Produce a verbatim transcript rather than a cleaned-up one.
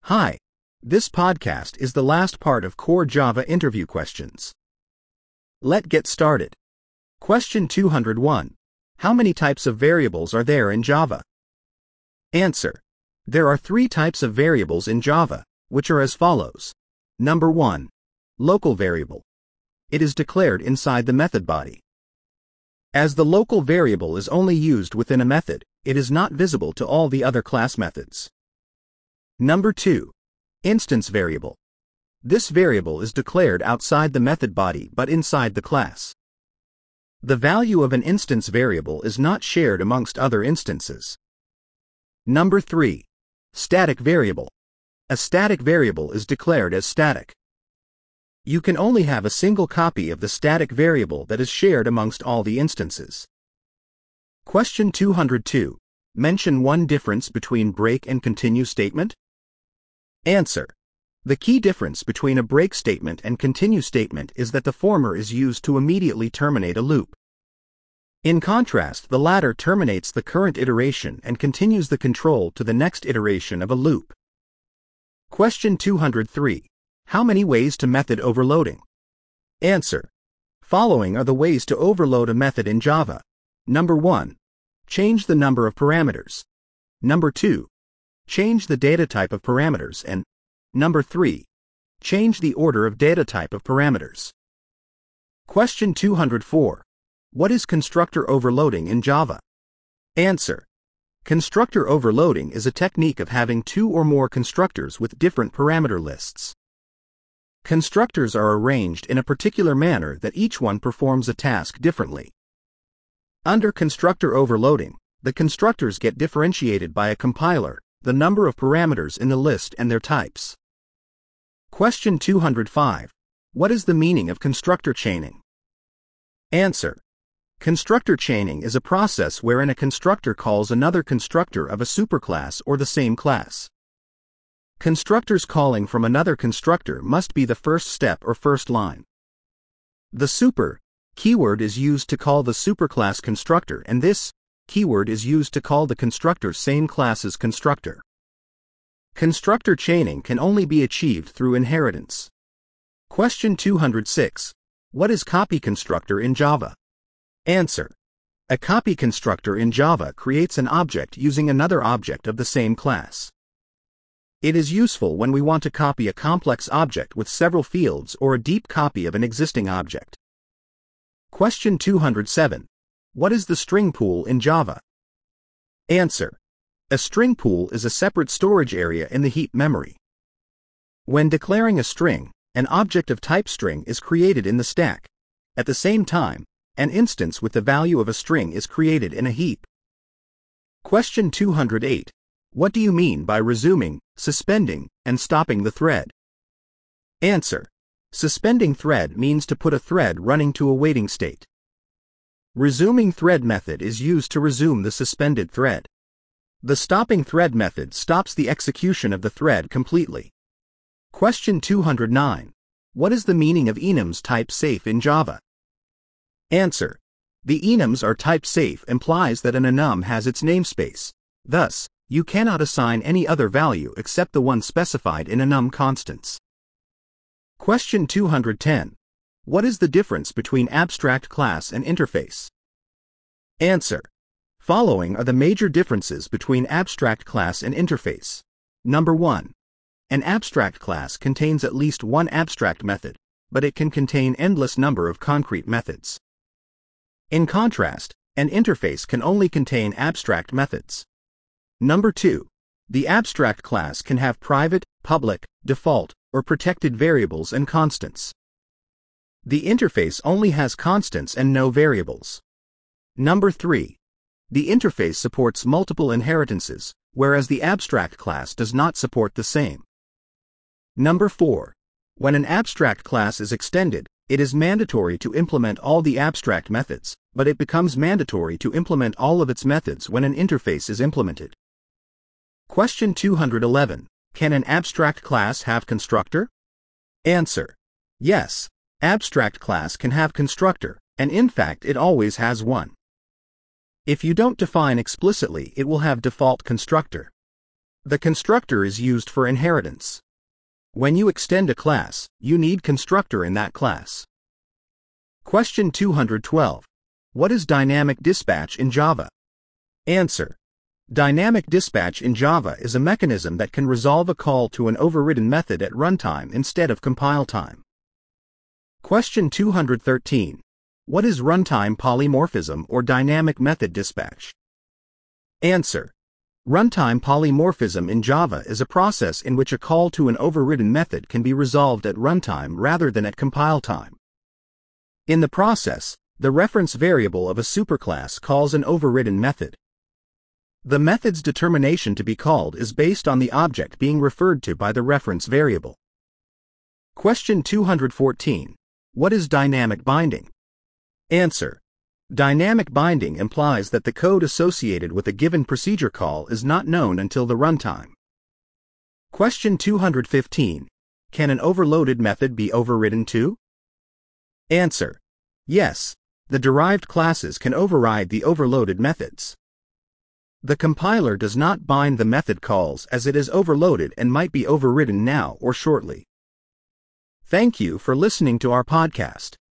Hi. This podcast is the last part of Core Java interview questions. Let's get started. Question two hundred one. How many types of variables are there in Java? Answer. There are three types of variables in Java, which are as follows. Number one. Local variable. It is declared inside the method body. As the local variable is only used within a method, it is not visible to all the other class methods. Number two. Instance variable. This variable is declared outside the method body but inside the class. The value of an instance variable is not shared amongst other instances. Number three. Static variable. A static variable is declared as static. You can only have a single copy of the static variable that is shared amongst all the instances. Question two hundred two. Mention one difference between break and continue statement. Answer. The key difference between a break statement and continue statement is that the former is used to immediately terminate a loop. In contrast, the latter terminates the current iteration and continues the control to the next iteration of a loop. Question two hundred three. How many ways to method overloading? Answer. Following are the ways to overload a method in Java. Number one. Change the number of parameters. Number two. Change the data type of parameters, and number three. Change the order of data type of parameters. Question two hundred four. What is constructor overloading in Java? Answer. Constructor overloading is a technique of having two or more constructors with different parameter lists. Constructors are arranged in a particular manner that each one performs a task differently. Under constructor overloading, the constructors get differentiated by a compiler, the number of parameters in the list and their types. Question two hundred five. What is the meaning of constructor chaining? Answer. Constructor chaining is a process wherein a constructor calls another constructor of a superclass or the same class. Constructors calling from another constructor must be the first step or first line. The super keyword is used to call the superclass constructor, and this keyword is used to call the constructor same class's constructor. Constructor chaining can only be achieved through inheritance. Question two hundred six. What is copy constructor in Java? Answer. A copy constructor in Java creates an object using another object of the same class. It is useful when we want to copy a complex object with several fields or a deep copy of an existing object. Question two hundred seven. What is the string pool in Java? Answer. A string pool is a separate storage area in the heap memory. When declaring a string, an object of type string is created in the stack. At the same time, an instance with the value of a string is created in a heap. Question two hundred eight. What do you mean by resuming, suspending, and stopping the thread? Answer. Suspending thread means to put a thread running to a waiting state. Resuming thread method is used to resume the suspended thread. The stopping thread method stops the execution of the thread completely. Question two hundred nine. What is the meaning of enums type safe in Java? Answer. The enums are type safe implies that an enum has its namespace. Thus, you cannot assign any other value except the one specified in enum constants. Question two hundred ten. What is the difference between abstract class and interface? Answer. Following are the major differences between abstract class and interface. Number one. An abstract class contains at least one abstract method, but it can contain endless number of concrete methods. In contrast, an interface can only contain abstract methods. Number two. The abstract class can have private, public, default, or protected variables and constants. The interface only has constants and no variables. Number three. The interface supports multiple inheritances, whereas the abstract class does not support the same. Number four. When an abstract class is extended, it is mandatory to implement all the abstract methods, but it becomes mandatory to implement all of its methods when an interface is implemented. Question two hundred eleven. Can an abstract class have constructor? Answer. Yes. Abstract class can have constructor, and in fact it always has one. If you don't define explicitly, it will have default constructor. The constructor is used for inheritance. When you extend a class, you need constructor in that class. Question two hundred twelve. What is dynamic dispatch in Java? Answer. Dynamic dispatch in Java is a mechanism that can resolve a call to an overridden method at runtime instead of compile time. Question two hundred thirteen. What is runtime polymorphism or dynamic method dispatch? Answer. Runtime polymorphism in Java is a process in which a call to an overridden method can be resolved at runtime rather than at compile time. In the process, the reference variable of a superclass calls an overridden method. The method's determination to be called is based on the object being referred to by the reference variable. Question two hundred fourteen. What is dynamic binding? Answer. Dynamic binding implies that the code associated with a given procedure call is not known until the runtime. Question two hundred fifteen. Can an overloaded method be overridden too? Answer. Yes, the derived classes can override the overloaded methods. The compiler does not bind the method calls as it is overloaded and might be overridden now or shortly. Thank you for listening to our podcast.